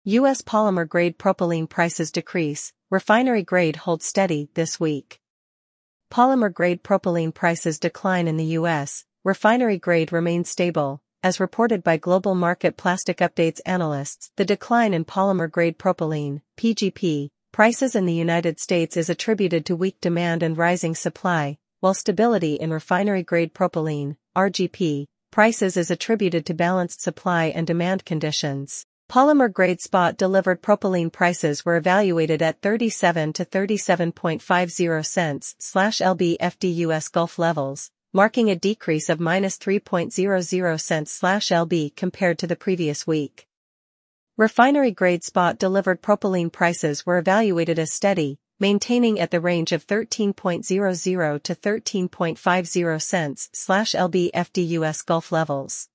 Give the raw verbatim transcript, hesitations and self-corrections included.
U S polymer-grade propylene prices decrease, refinery-grade holds steady this week. Polymer-grade propylene prices decline in the U S, refinery-grade remains stable. As reported by Global Market Plastic Updates analysts, the decline in polymer-grade propylene, P G P, prices in the United States is attributed to weak demand and rising supply, while stability in refinery-grade propylene, R G P, prices is attributed to balanced supply and demand conditions. Polymer-grade spot-delivered propylene prices were evaluated at thirty-seven to thirty-seven point five zero cents slash L B F D U S Gulf levels, marking a decrease of minus three point zero zero cents slash L B compared to the previous week. Refinery-grade spot-delivered propylene prices were evaluated as steady, maintaining at the range of thirteen point zero zero to thirteen point five zero cents slash L B F D U S Gulf levels.